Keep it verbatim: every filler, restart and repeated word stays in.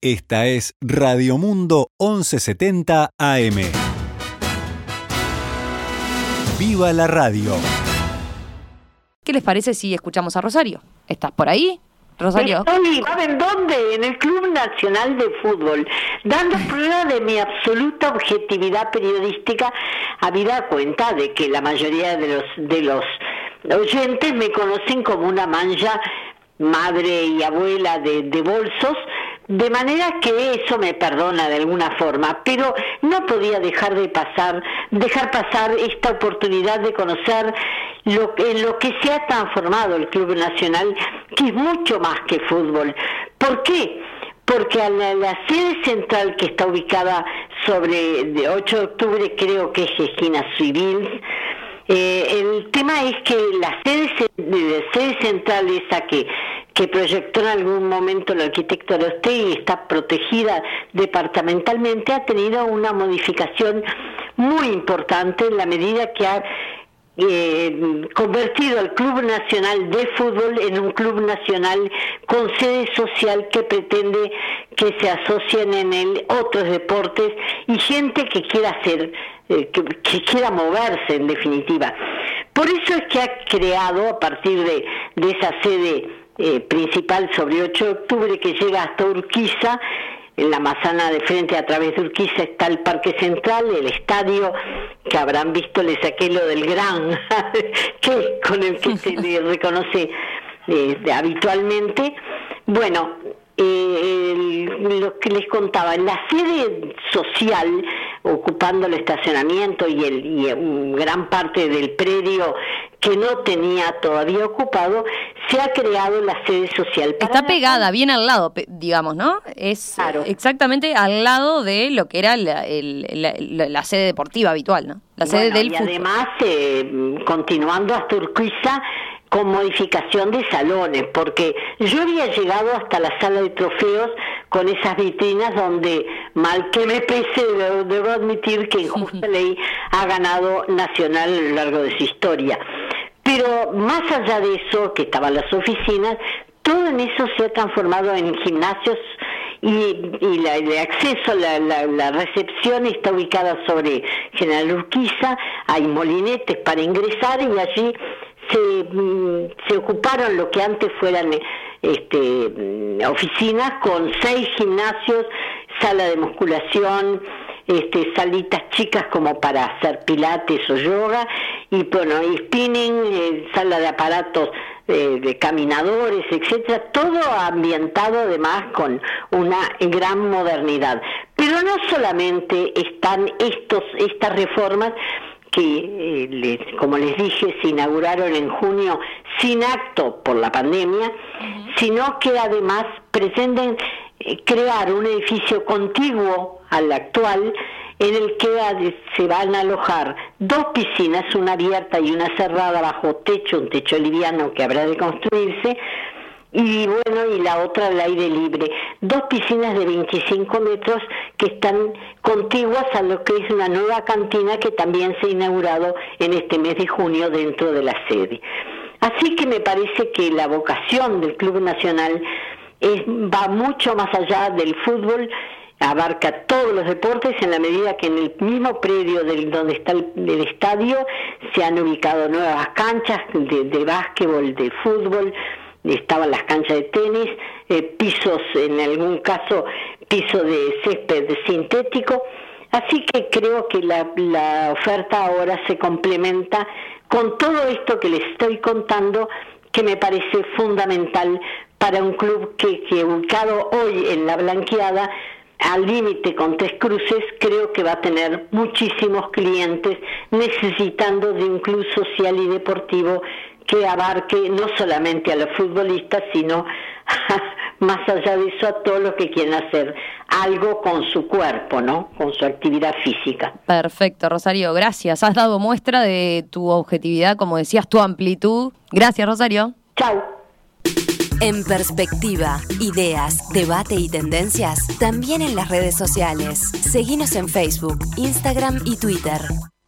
Esta es Radio Mundo once setenta A M. ¡Viva la radio! ¿Qué les parece si escuchamos a Rosario? ¿Estás por ahí, Rosario? Estoy, ¿saben dónde? En el Club Nacional de Fútbol, dando prueba de mi absoluta objetividad periodística, habida cuenta de que la mayoría de los de los oyentes me conocen como una mancha, madre y abuela de, de bolsos, de manera que eso me perdona de alguna forma, pero no podía dejar de pasar, dejar pasar esta oportunidad de conocer lo, en lo que se ha transformado el Club Nacional, que es mucho más que fútbol. ¿Por qué? Porque a la, la sede central, que está ubicada sobre de ocho de octubre, creo que es esquina Civil, eh, el tema es que la sede, la sede central esa que que proyectó en algún momento el arquitecto Arostegui y está protegida departamentalmente, ha tenido una modificación muy importante en la medida que ha eh, convertido al Club Nacional de Fútbol en un club nacional con sede social que pretende que se asocien en él otros deportes y gente que quiera hacer, eh, que, que quiera moverse en definitiva. Por eso es que ha creado, a partir de, de esa sede Eh, principal sobre ocho de octubre, que llega hasta Urquiza, en la manzana de frente a través de Urquiza está el Parque Central, el estadio que habrán visto, le saqué lo del gran, que con el que se le reconoce eh, habitualmente. Bueno, eh, el, lo que les contaba, en la sede social, ocupando el estacionamiento y, el, y un gran parte del predio que no tenía todavía ocupado, se ha creado la sede social. Para Está pegada, la... bien al lado, digamos, ¿no? Es claro. Exactamente al lado de lo que era la, el, la, la, la sede deportiva habitual, ¿no? La sede bueno, del y fútbol. Además, eh, continuando hasta Urquiza, con modificación de salones, porque yo había llegado hasta la sala de trofeos con esas vitrinas donde, mal que me pese, debo admitir que en justa ley ha ganado Nacional a lo largo de su historia. Pero más allá de eso, que estaban las oficinas, todo en eso se ha transformado en gimnasios y, y la, el acceso, la, la, la recepción está ubicada sobre General Urquiza, hay molinetes para ingresar y allí se, se ocuparon lo que antes fueran este, oficinas con seis gimnasios, sala de musculación, este, salitas chicas como para hacer pilates o yoga, y bueno, y spinning, eh, sala de aparatos eh, de caminadores, etcétera, todo ambientado además con una gran modernidad. Pero no solamente están estos estas reformas que, eh, les, como les dije, se inauguraron en junio sin acto por la pandemia, uh-huh. sino que además pretenden crear un edificio contiguo al actual en el que se van a alojar dos piscinas, una abierta y una cerrada bajo techo, un techo liviano que habrá de construirse, y bueno, y la otra al aire libre. Dos piscinas de veinticinco metros que están contiguas a lo que es una nueva cantina que también se ha inaugurado en este mes de junio dentro de la sede. Así que me parece que la vocación del Club Nacional es, va mucho más allá del fútbol, abarca todos los deportes en la medida que en el mismo predio del, donde está el, el estadio se han ubicado nuevas canchas de, de básquetbol, de fútbol, estaban las canchas de tenis, eh, pisos, en algún caso piso de césped sintético, así que creo que la, la oferta ahora se complementa con todo esto que les estoy contando, que me parece fundamental para un club que, que ubicado hoy en la Blanqueada, al límite con Tres Cruces, creo que va a tener muchísimos clientes necesitando de un club social y deportivo que abarque no solamente a los futbolistas, sino más allá de eso a todos los que quieren hacer algo con su cuerpo, ¿no? Con su actividad física. Perfecto, Rosario, gracias. Has dado muestra de tu objetividad, como decías, tu amplitud. Gracias, Rosario. Chau. En Perspectiva, ideas, debate y tendencias, también en las redes sociales. Seguinos en Facebook, Instagram y Twitter.